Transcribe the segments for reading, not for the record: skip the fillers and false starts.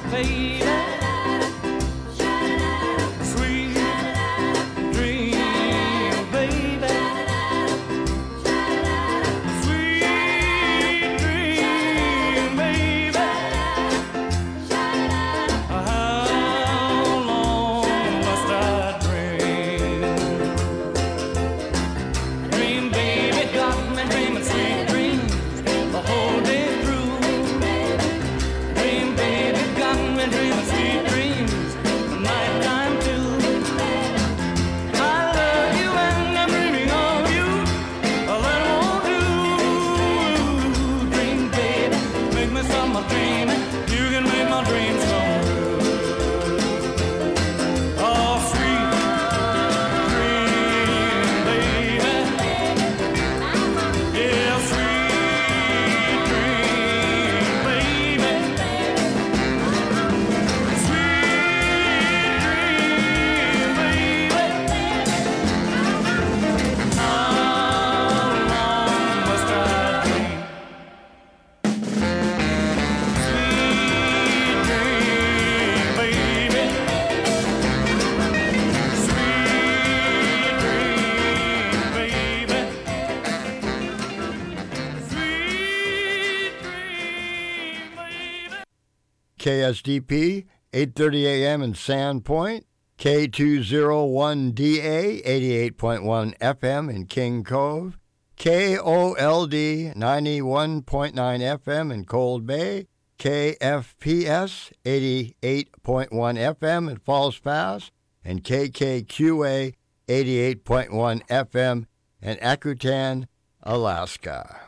baby. Sweet dream, baby. Sweet dream, baby. How long must I dream? Dream, baby, got me dreaming sweet dreams the whole day through. Dream, baby, got me dreaming sweet dreams the nighttime too. I love you and I'm dreaming of you. All that I won't do. Dream, baby, make me some more dreaming. You can make my dreams come true. Oh, sweet dream, baby. Yeah, sweet dream, baby. Sweet dream, baby. How long must I dream? Sweet dream, baby. Sweet dream, baby. Sweet dream, baby. KSDP, 8:30 a.m. in Sandpoint, K201DA, 88.1 FM in King Cove, KOLD, 91.9 FM in Cold Bay, KFPS, 88.1 FM in Falls Pass, and KKQA, 88.1 FM in Akutan, Alaska.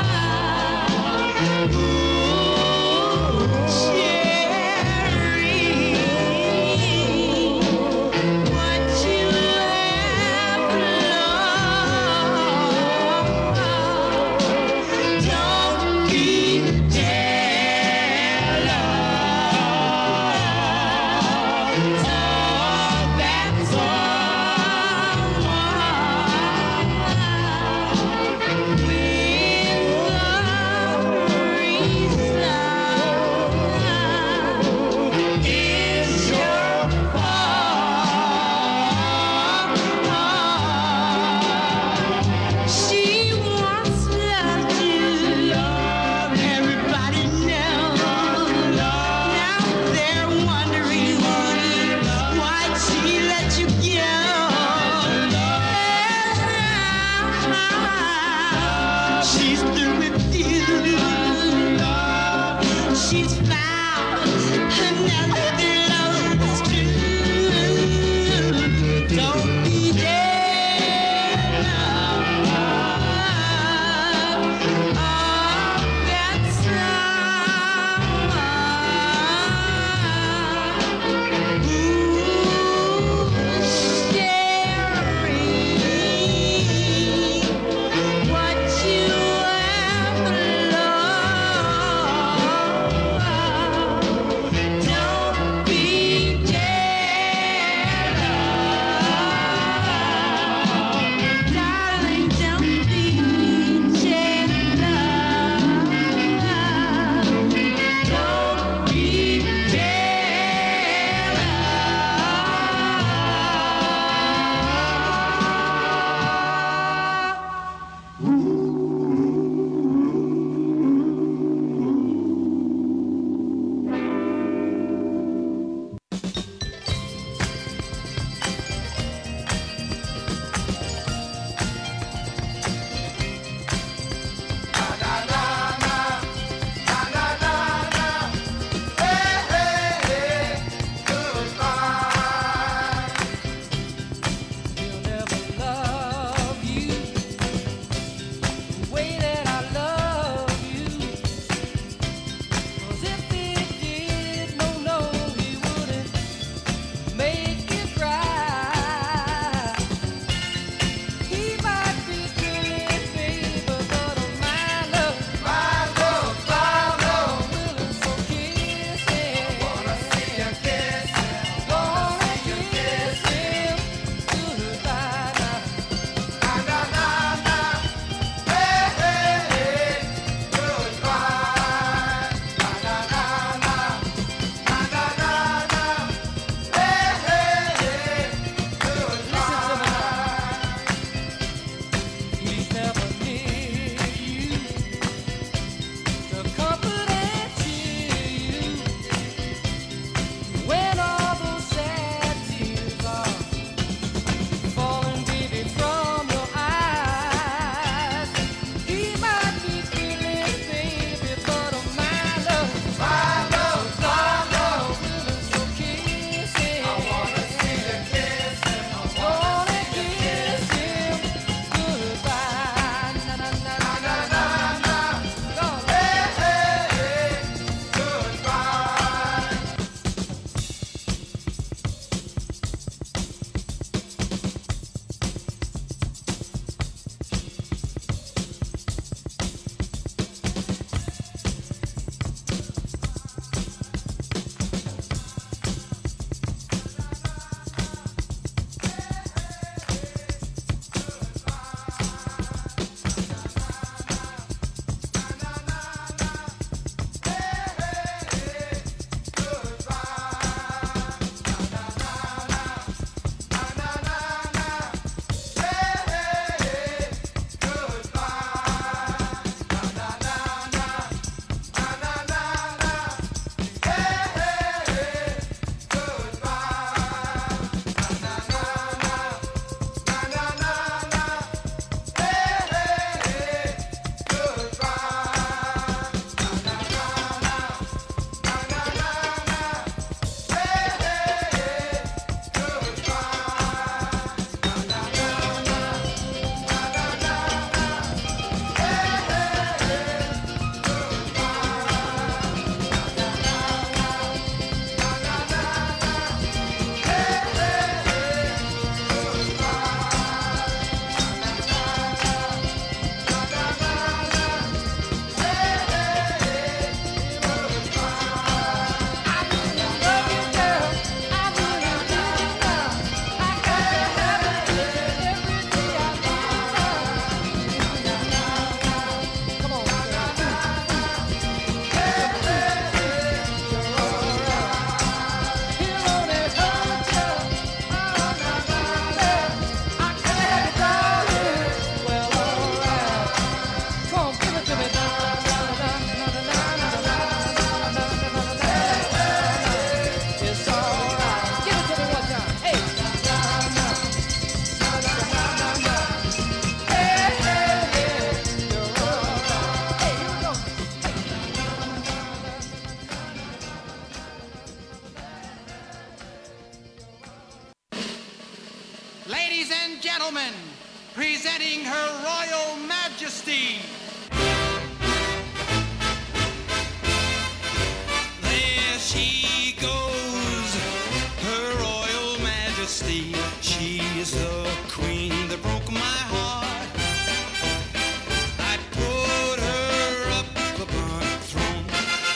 Cherry Ladies and gentlemen, presenting Her Royal Majesty. There she goes, Her Royal Majesty. She's the queen that broke my heart. I put her up upon a throne,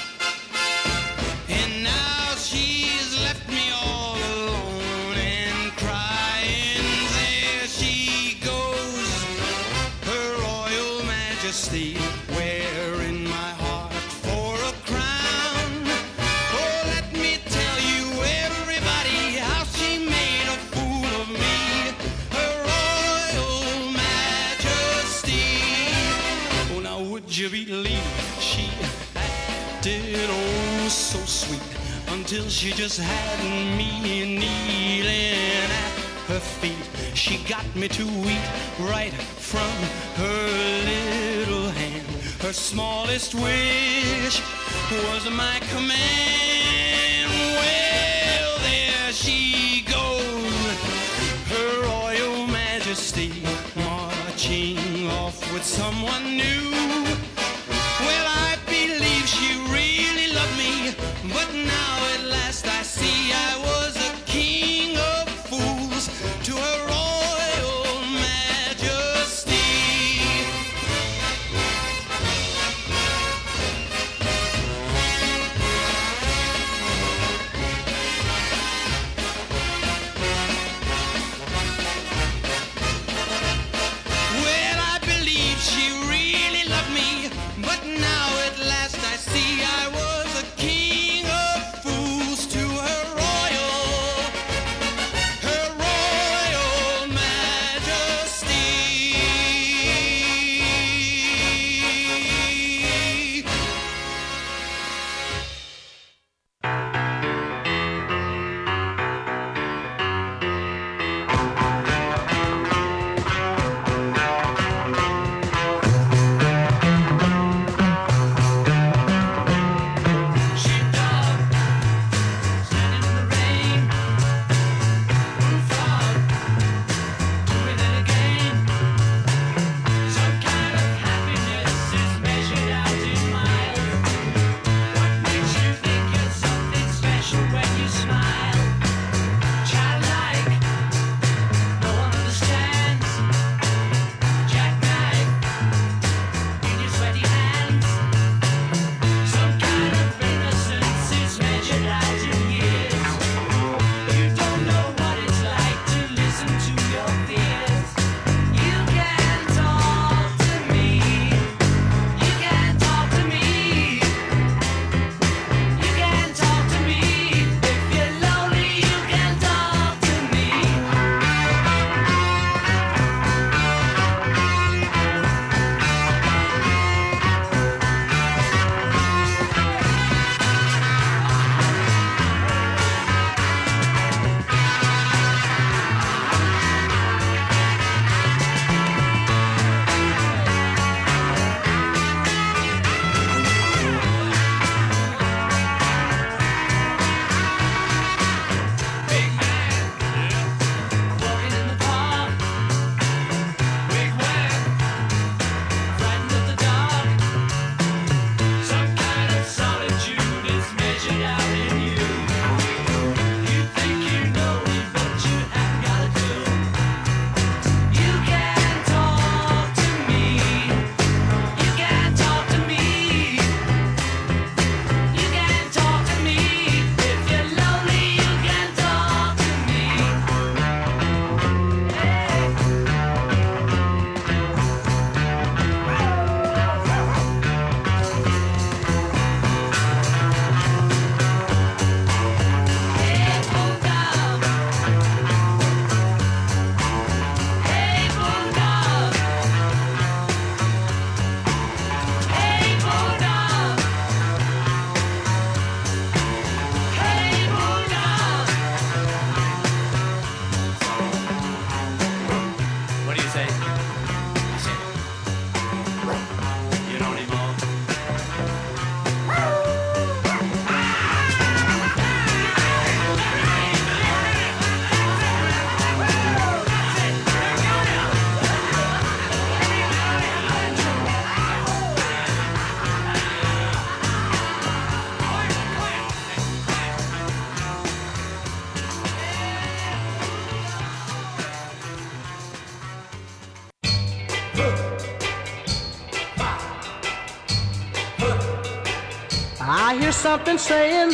and now she's left me all alone and crying. There she goes, Her Royal Majesty, wearing my heart for a crown. Oh, let me tell you, everybody, how she made a fool of me. Her Royal Majesty. Oh, now would you believe she acted oh so sweet until she just had me kneeling at her feet. She got me to eat right from her little hand. Her smallest wish was my command. Well, there she goes, Her Royal Majesty, marching off with someone new. Well, I believe she really loved me, but now at last I see I was a king of fools to Her Royal Majesty. Well, I believe she really loved me, but now at last I see I was a king of fools to Her Royal Majesty. Sheepdog, standing in the rain. Bullfrog, doing it again. Some kind of happiness is measured out in miles. What makes you think you're something special when you smile? Childlike, no one understands. Jackknife in your sweaty hands. Some kind of innocence is measured out in years. You don't know what it's like to listen to your fears. You can talk to me. You can talk to me. You can talk to me. If you're lonely, you can talk to me. Big man, walking in the park. Wigwag, frightened of the dark. Some kind of solitude is measured out in you. You think you know it, but you haven't got a clue. You can talk to me. You can talk to me. You can talk to me. If you're lonely, you can talk to me. Hey, bulldog. Hey, bulldog. Hey, bulldog. Hey, bulldog. What do you say? I say, you don't need more. I hear something saying,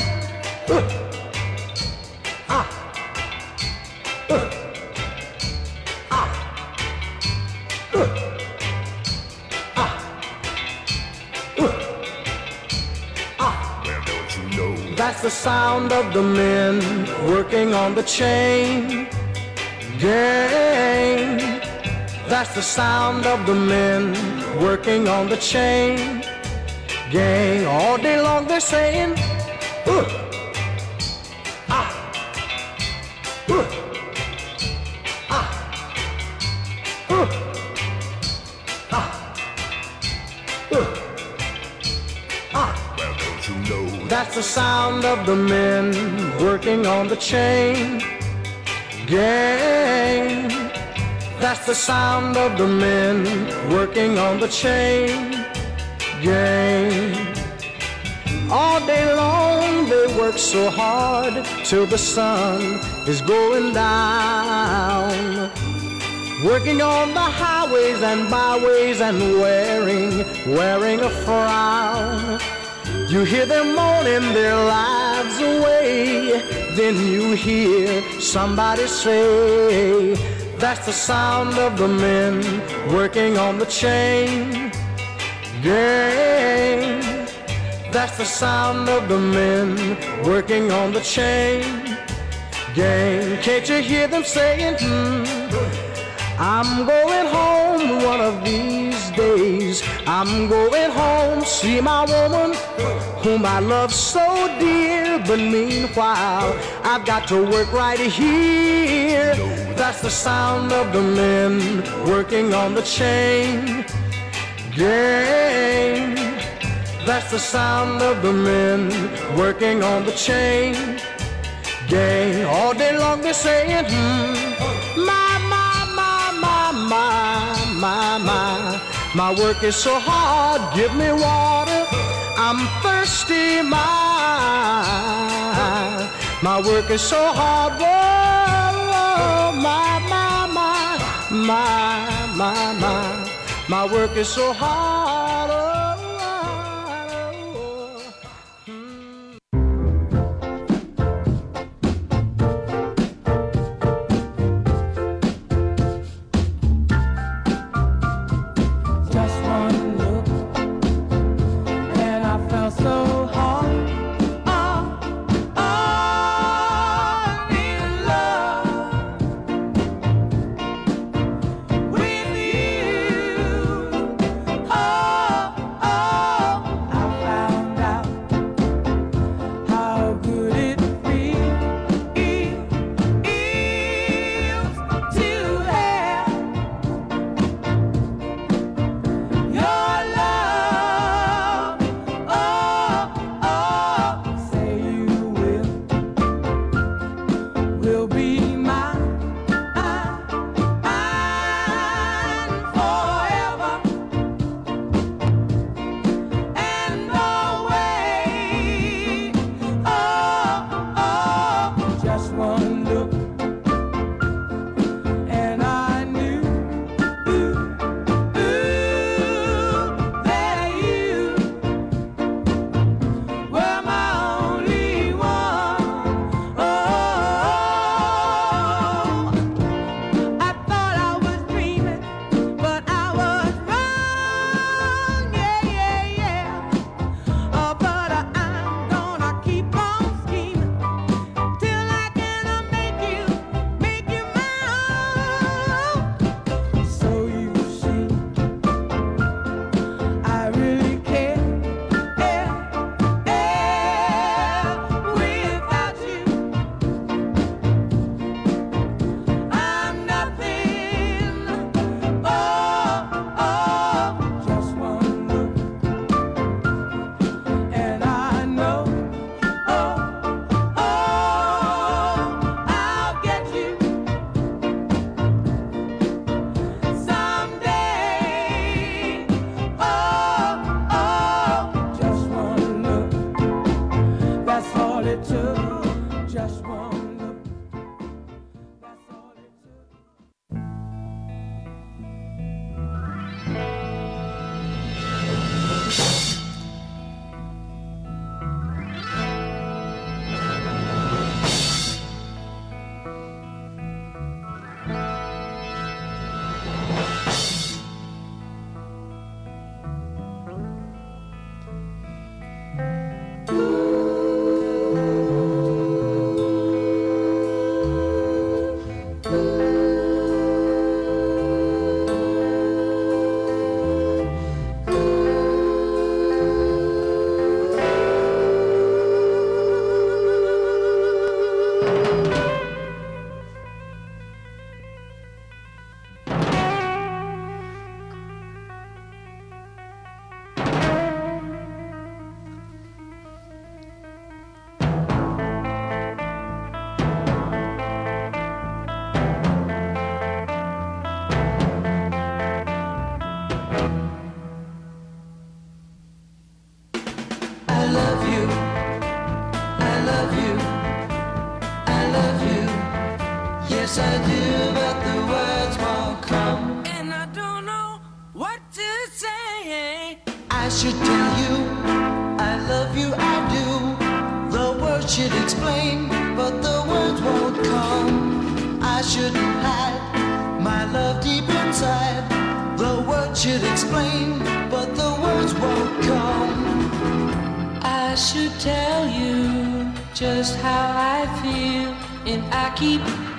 that's the sound of the men working on the chain gang. That's the sound of the men working on the chain gang. All day long they're saying, that's the sound of the men working on the chain gang. That's the sound of the men working on the chain gang. All day long they work so hard till the sun is going down, working on the highways and byways and wearing a frown. You hear them mourning their lives away, then you hear somebody say, that's the sound of the men working on the chain gang. That's the sound of the men working on the chain gang. Can't you hear them saying, I'm going home one of these days. I'm going home, see my woman whom I love so dear. But meanwhile, I've got to work right here. That's the sound of the men working on the chain gang. That's the sound of the men working on the chain gang. All day long they're saying, my work is so hard, give me water, I'm thirsty, my work is so hard, whoa, my work is so hard, oh. should tell you, I love you, I do. The words should explain, but the words won't come. I shouldn't hide my love deep inside. The words should explain, but the words won't come. I should tell you just how I feel, and I keep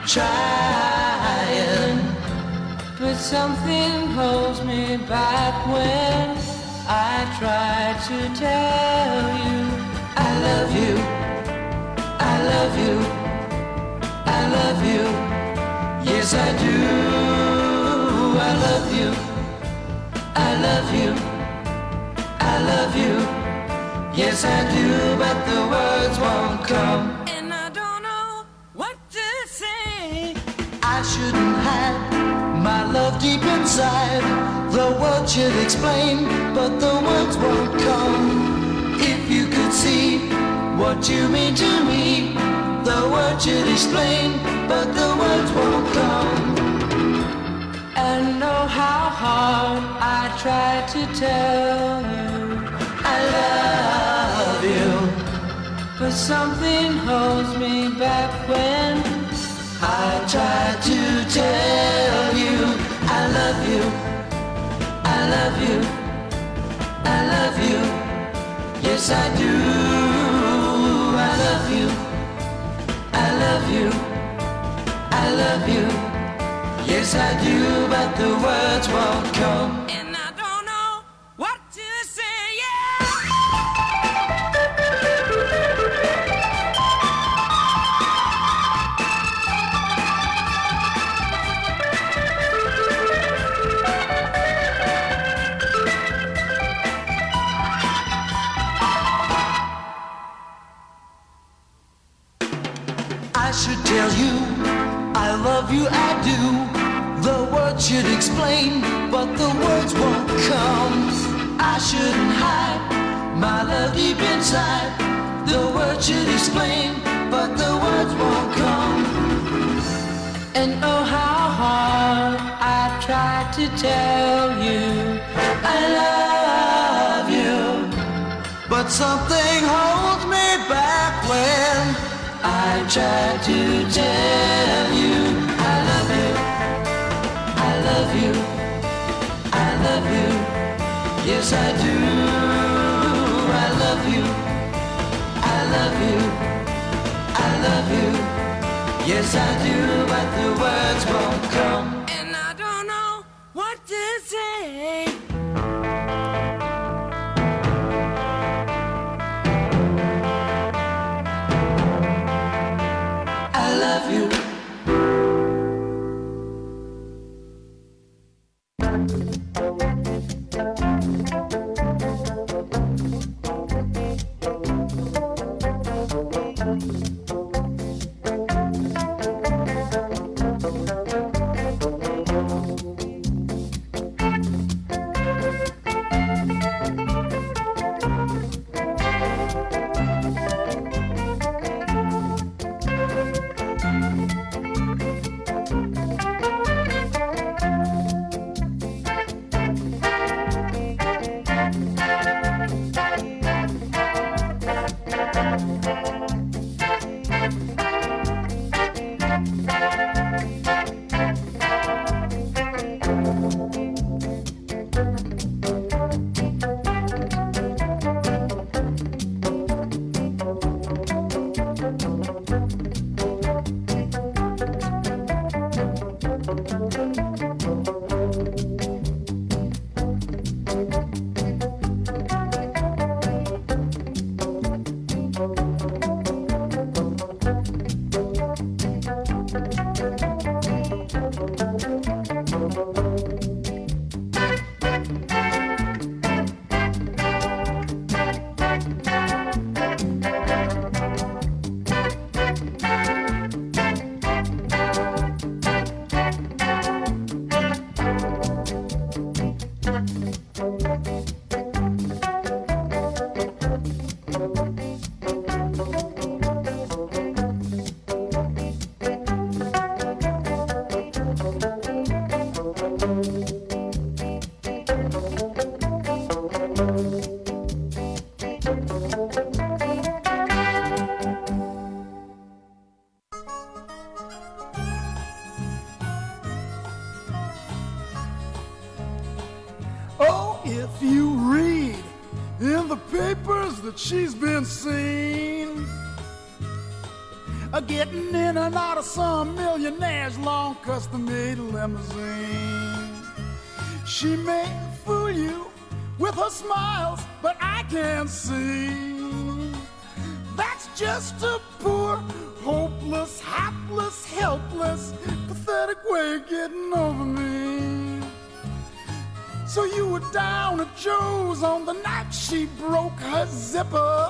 trying, but something holds me back when I try to tell you I love you, I love you, I love you. Yes, I do. I love you, I love you, I love you. Yes, I do, but the words won't come. And I don't know what to say. I shouldn't hide my love deep inside. The words should explain, but the words won't come. If you could see what you mean to me, the words should explain, but the words won't come. And know how hard I try to tell you I love you, but something holds me back when I try to tell you I love you, I love you, I love you. Yes, I do. I love you, I love you, I love you. Yes, I do, but the words won't come. And I don't know what to say, yeah. I should tell you, I love you, I do. The words should explain, but the words won't come. I shouldn't hide my love deep inside. The words should explain, but the words won't come. and oh how hard I tried to tell you I love you, but something holds me back when I try to tell you I love you, I love you, I love you. Yes, I do. I love you, I love you, I love you. Yes, I do, but the words won't come. And I don't know what to say. I love you. Oh, if you read in the papers that she's been seen getting in and out of some millionaire's long custom-made limousine. She may fool you with her smiles, but I can't see that's just a poor, hopeless, hapless, helpless, pathetic way of getting over me. So you were down at Joe's on the night she broke her zipper,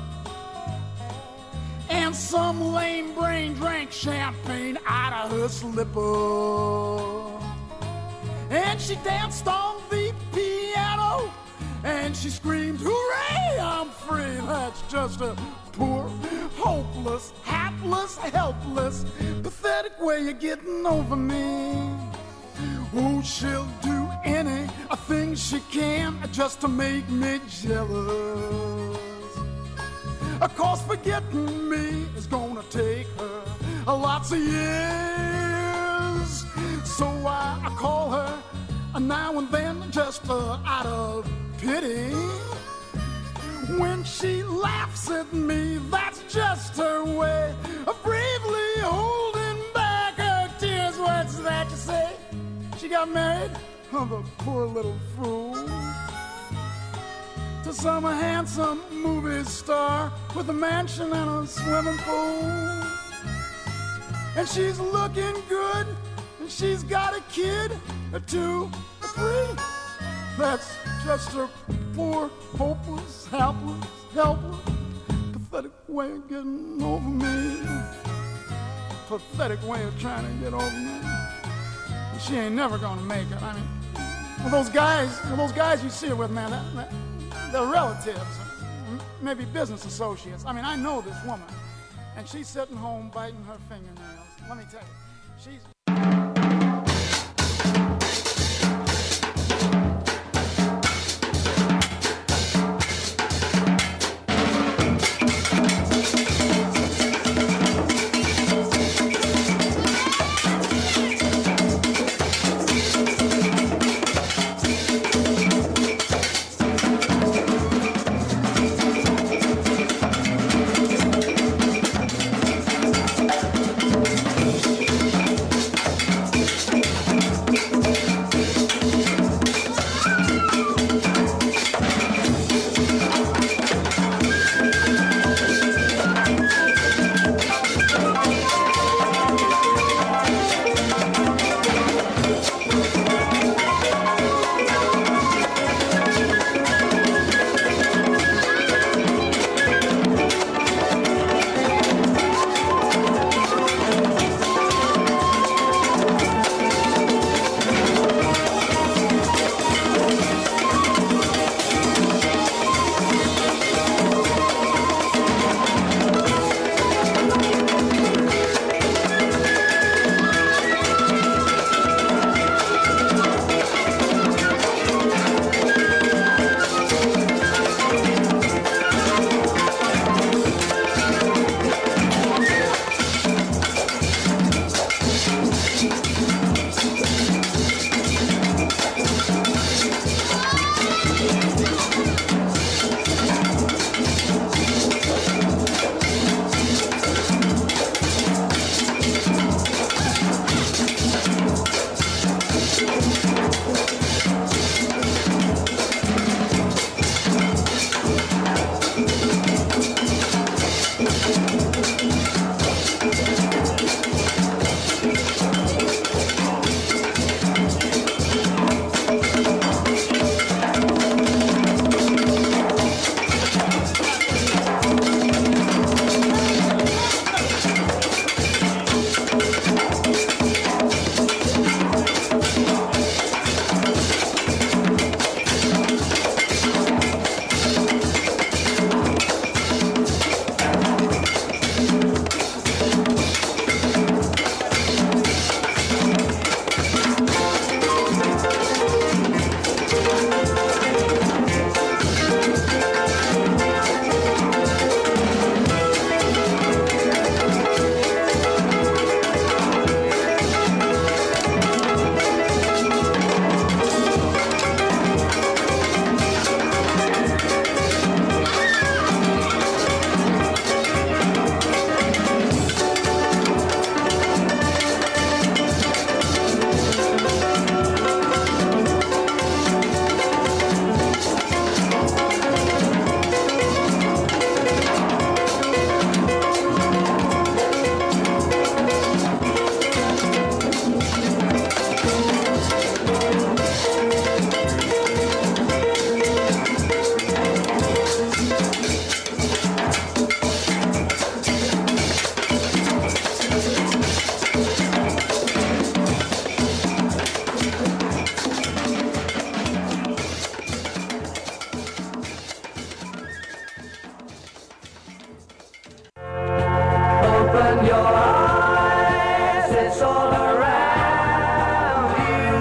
and some lame brain drank champagne out of her slipper. And she danced on the piano, and she screamed, hooray, I'm free. That's just a poor, hopeless, hapless, helpless, pathetic way of getting over me. Oh, she'll do anything she can just to make me jealous. Of course, forgetting me is gonna take her lots of years. So I call her now and then just out of pity. When she laughs at me, that's just her way of bravely holding back her tears. What's that you say? She got married? Oh, the poor little fool. To some handsome movie star with a mansion and a swimming pool. And she's looking good, and she's got a kid, or two, or three. That's just her poor, hopeless, helpless, pathetic way of getting over me. Pathetic way of trying to get over me. She ain't never gonna make it. I mean, those guys you see her with, man, they're relatives, maybe business associates. I mean, I know this woman, and she's sitting home biting her fingernails. Let me tell you, she's... Open your eyes, it's all around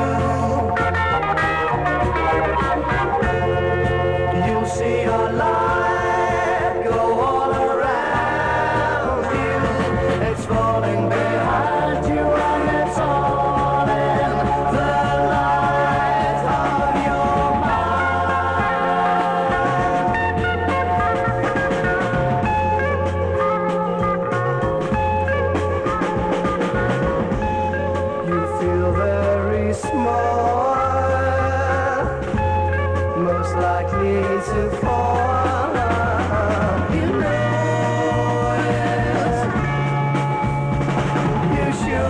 you. You see your life go all around you. It's falling behind you and it's all in the light of your mind. You feel very small, most likely to fall. You know it. You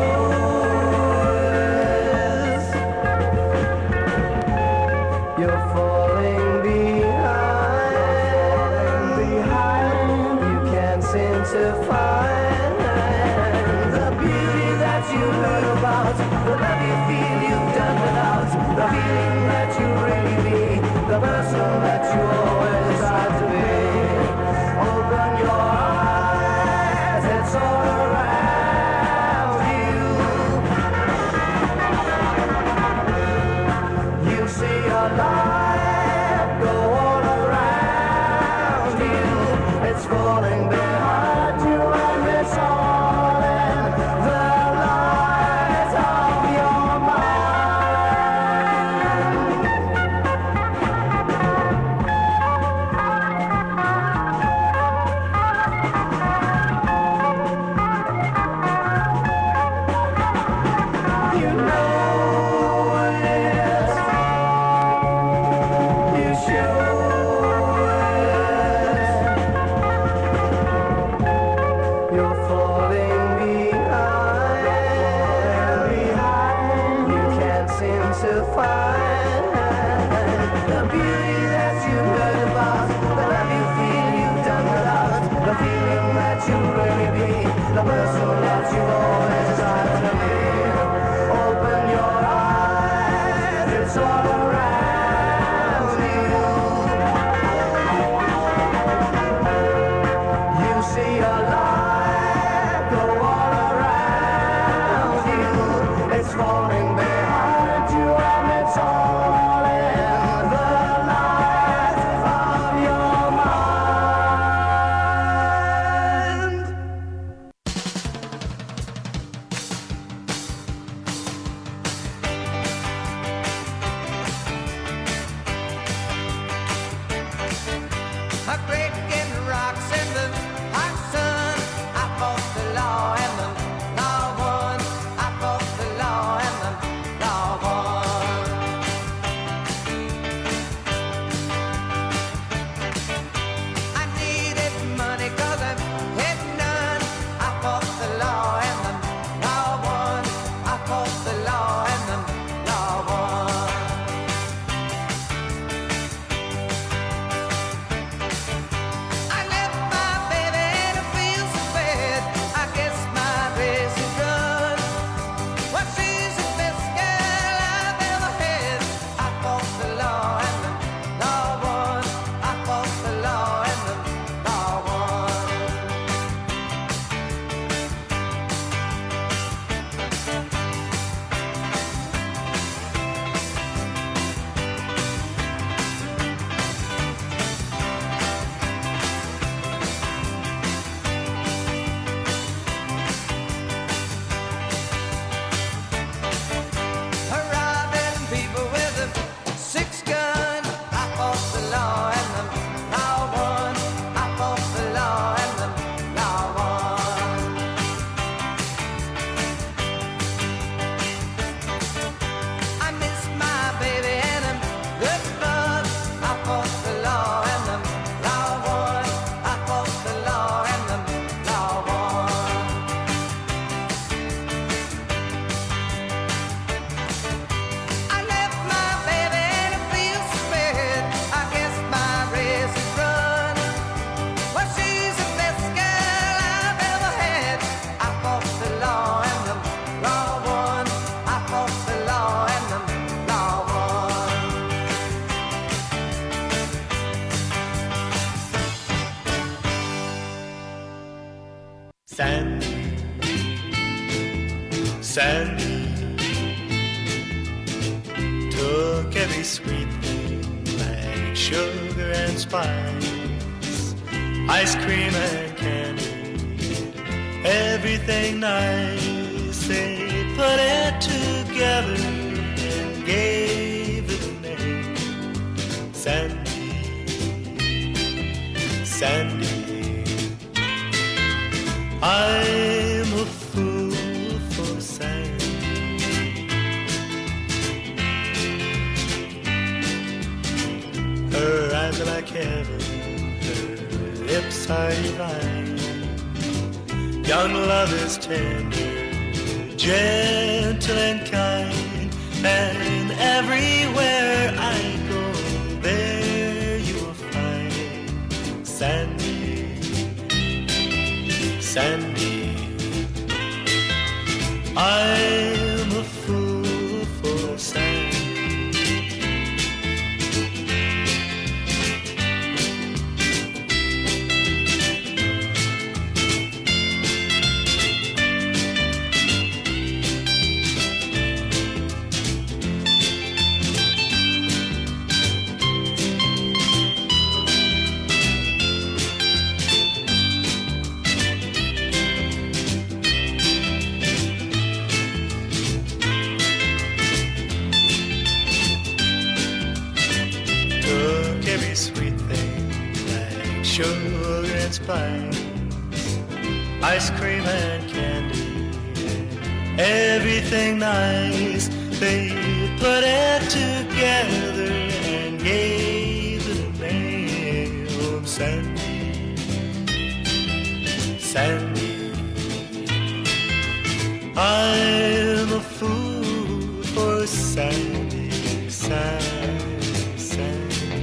should. You're falling behind. You can't seem to find the beauty that you heard about, the love you feel you've done without, the feeling that you really be, the person that you always tried to be. Open your eyes, it's all around you. You see your life go all around you. It's falling behind you and it's all in the light of your mind. You know it. You should. You're falling behind. You can't seem to find the beauty that you heard about, the love you feel you've done without, the feeling that you really be, the person that you always tried to be. Open your eyes, it's all around you. You see your life go all around you. It's falling behind you and it's all in the light of your mind. Sandy took every sweet thing like sugar and spice, ice cream and candy, everything nice. They put it together and gave it a name. Sandy, Sandy. I'm a fool for Sandy. Her eyes are like heaven, her lips are divine. Young love is tender, gentle and kind, and everywhere I go, there you will find Sandy, Sandy. I'm a fool for Sandy. Every sweet thing like sugar and spice, ice cream and candy, everything nice. They put it together and gave it a name. Sandy, Sandy. I'm a fool for Sandy, Sandy, Sandy.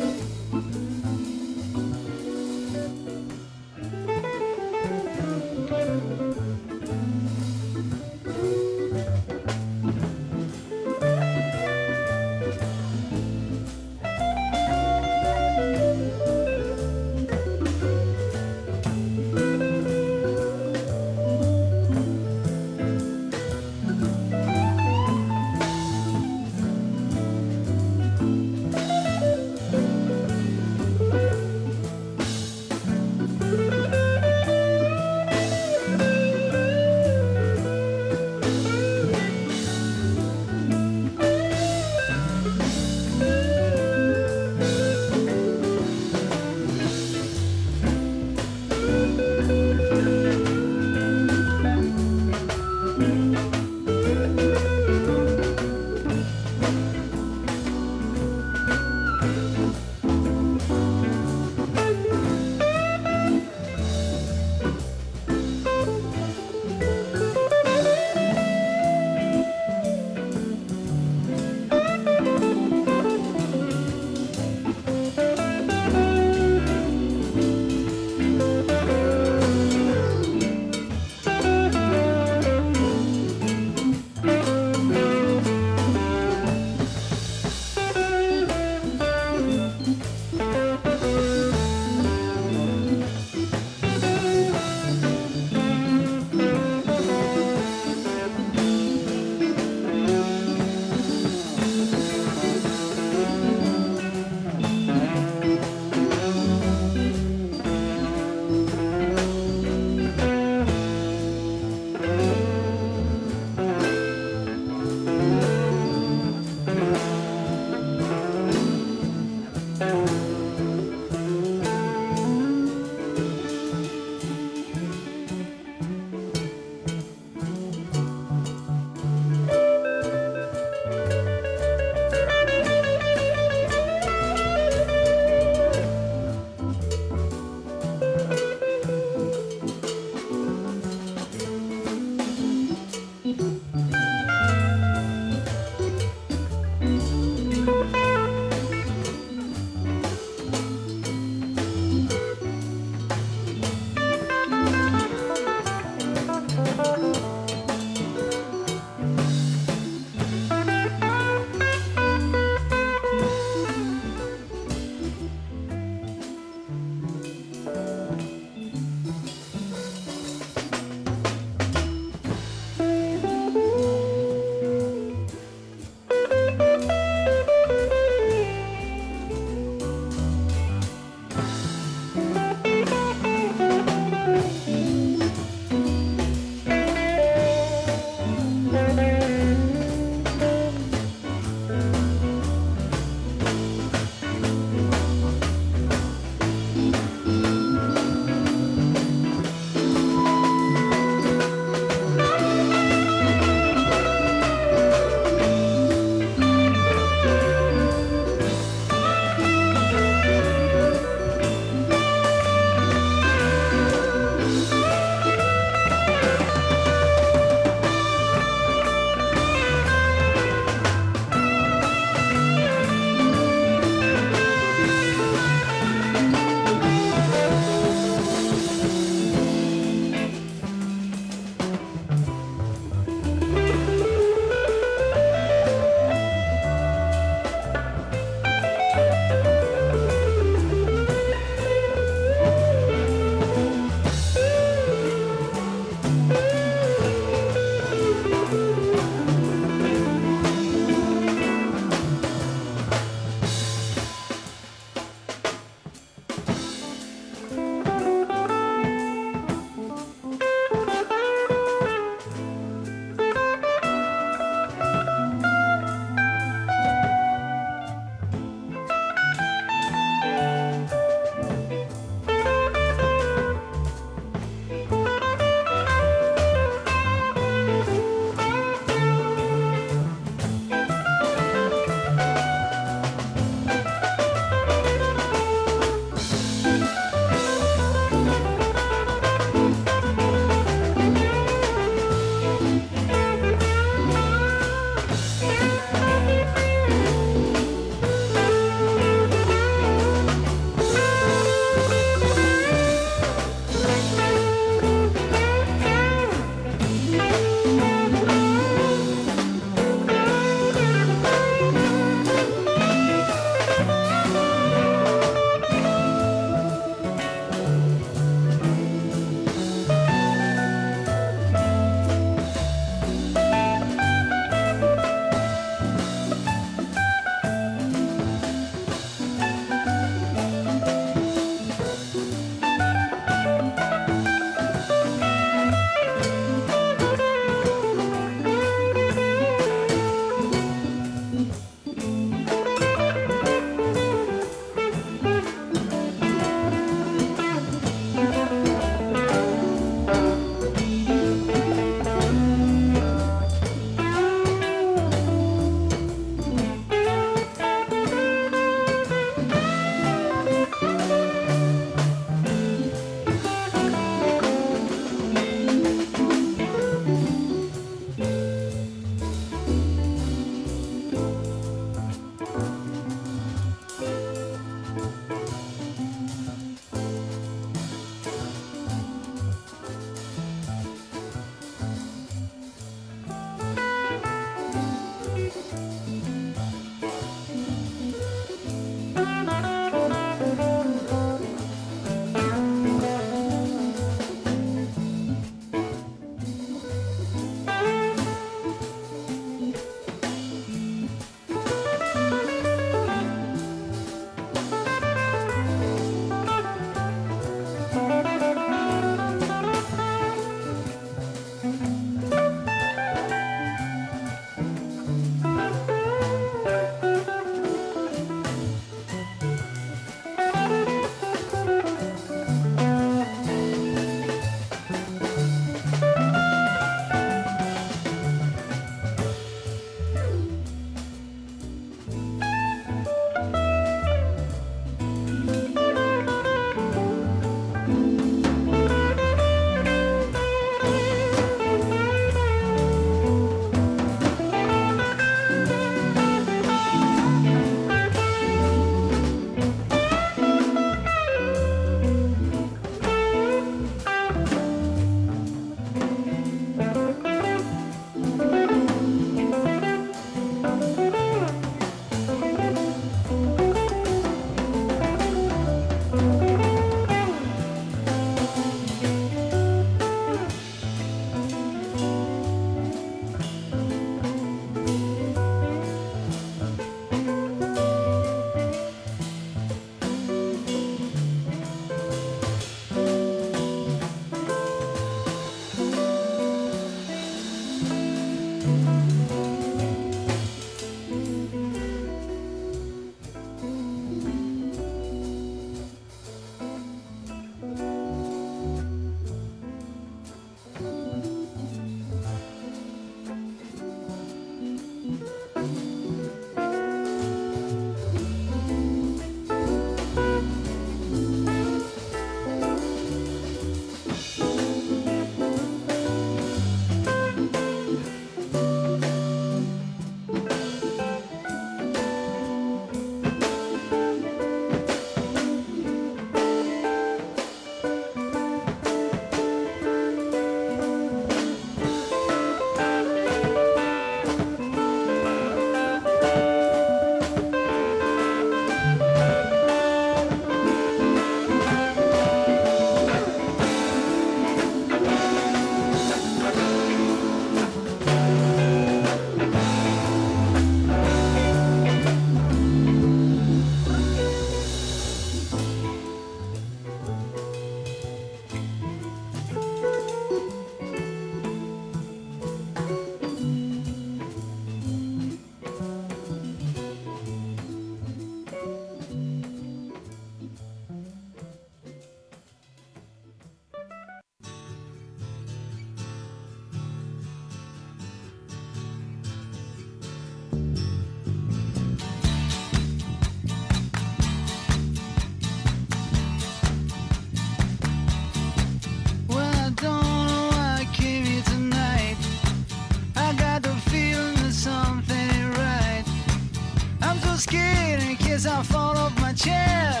as I fall off my chair,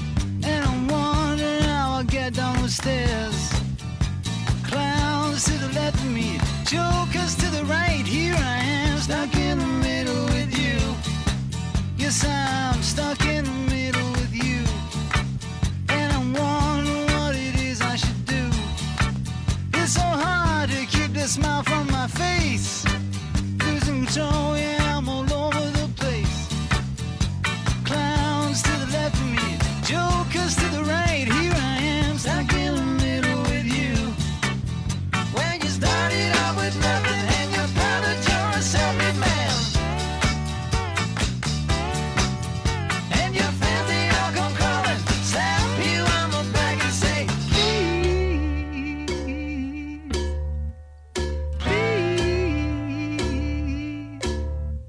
and I'm wondering how I'll get down the stairs. Clowns to the left of me, jokers to the right. Here I am, stuck in the middle with you. Yes, I'm stuck in the middle with you. And I'm wondering what it is I should do. It's so hard to keep the smile from my face. Losing control, yeah, I'm all over the place. Clowns to the left of me, jokers to the right. Here I am, stuck in the middle with you. When you started out with nothing and you found that you're a self-made man, and your friends they all come crawling, slap you on the back and say, please, please.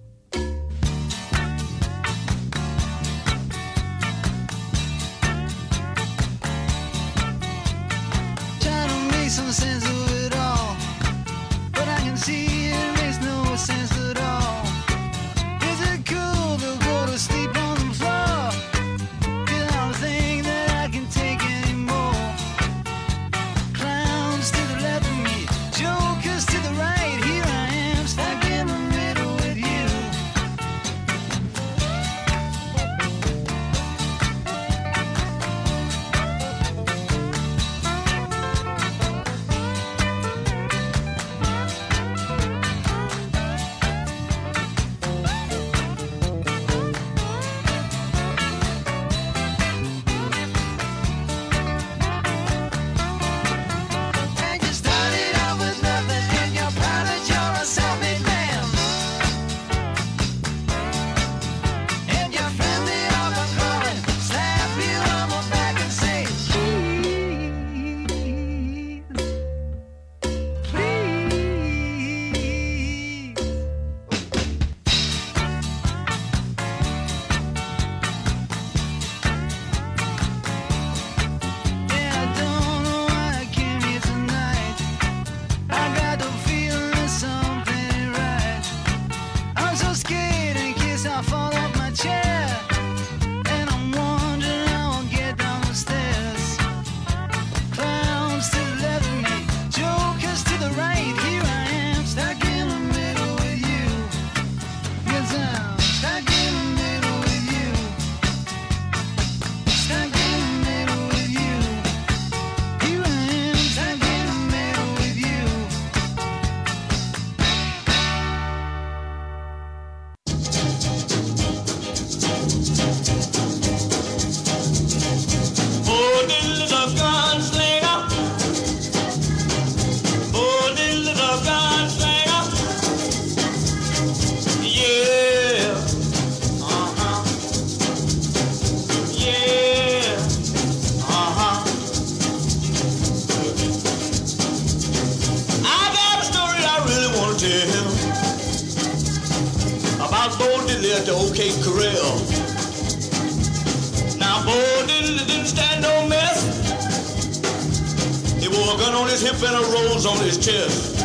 his hip and a rose on his chest.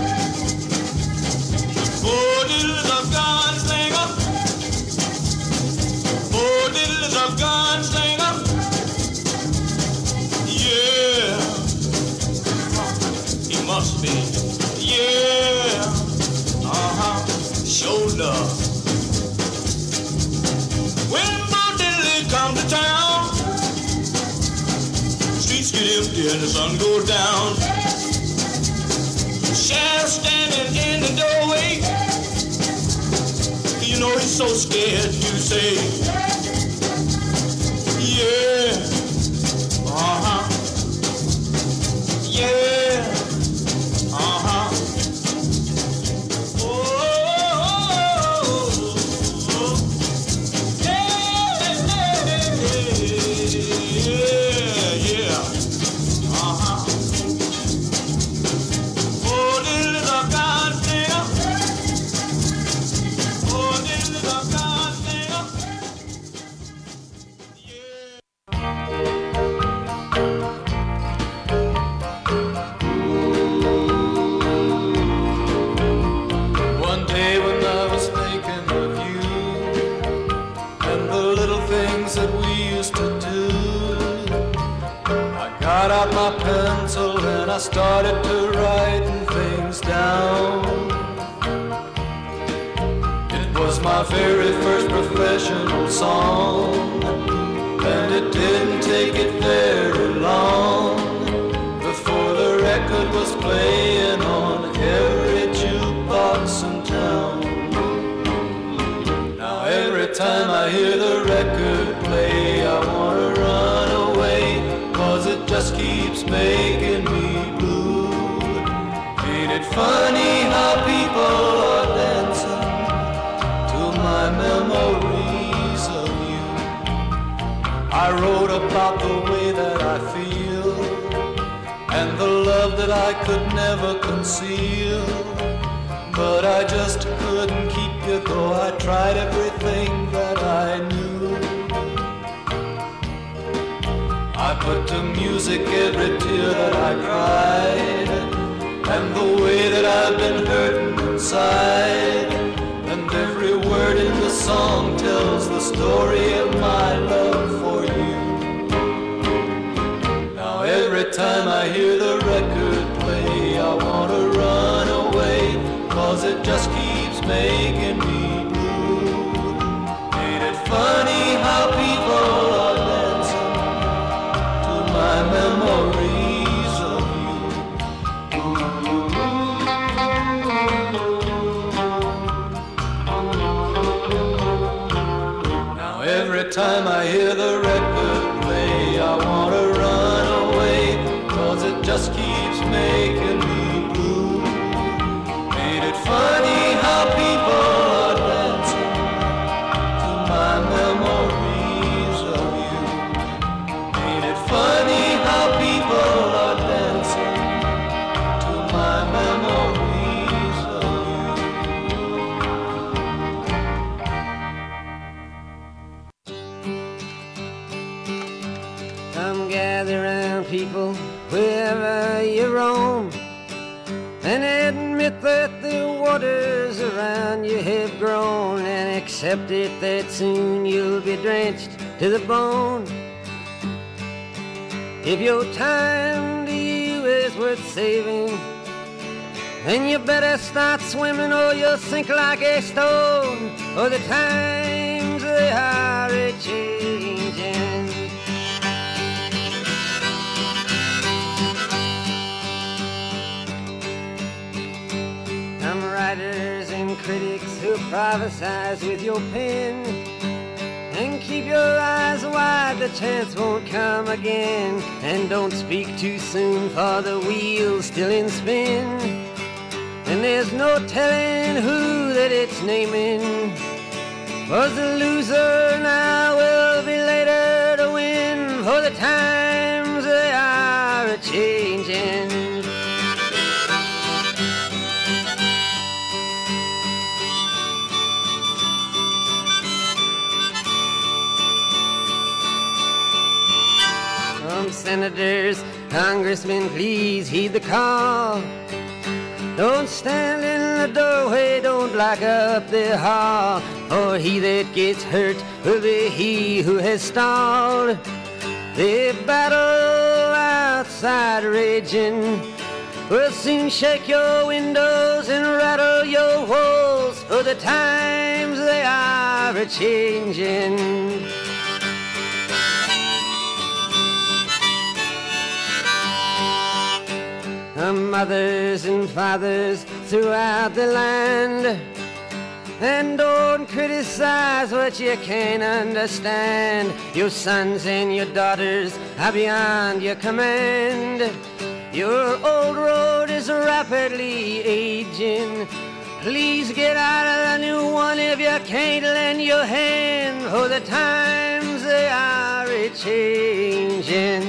Oh, diddle is a gunslinger. Oh, diddle is a gunslinger. Yeah, he must be. Yeah, sure enough. When Bo Diddley comes to town, streets get empty and the sun goes down. Sheriff standing in the doorway, you know he's so scared to say, yeah, yeah, One day when I was thinking of you and the little things that we used to do, I got out my pencil and I started to writing things down. It was my very first professional song, and it didn't take it very long before the record was playing on every jukebox in town. Now every time I hear the record play, I wanna run away, 'cause it just keeps making me blue. Ain't it funny how people are dancing to my memories of you? I wrote about the way that I feel and the love that I could never conceal, but I just couldn't keep you, though I tried everything that I knew. I put to music every tear that I cried, and the way that I've been hurting inside, and every word in the song tells the story of my love for you. Now every time I hear the record play, I wanna run away, 'cause it just keeps making me blue. Ain't it funny how people are dancing to my memories of you? Now every time I hear the record play, I wanna run away, 'cause it just keeps making me blue. Ain't it funny how people are dancing to my memories of you? Ain't it funny how people are dancing to my memories of you? Come gather round, people, wherever you roam, and admit that the waters around you have grown, and accept it that soon you'll be drenched to the bone. If your time to you is worth saving, then you better start swimming or you'll sink like a stone, or the times they are a-changing. Some writers and critics who prophesize with your pen, and keep your eyes wide, the chance won't come again. And don't speak too soon, for the wheel's still in spin, and there's no telling who that it's naming. 'Cause the loser now will be later to win, for the times they are a-changing. Senators Congressman, please heed the call. Don't stand in the doorway, don't block up the hall, for he that gets hurt will be he who has stalled. The battle outside raging will soon shake your windows and rattle your walls, for the times they are a-changing. Mothers and fathers throughout the land, and don't criticize what you can't understand. Your sons and your daughters are beyond your command. Your old road is rapidly aging. Please get out of the new one if you can't lend your hand, for the times they are a-changing.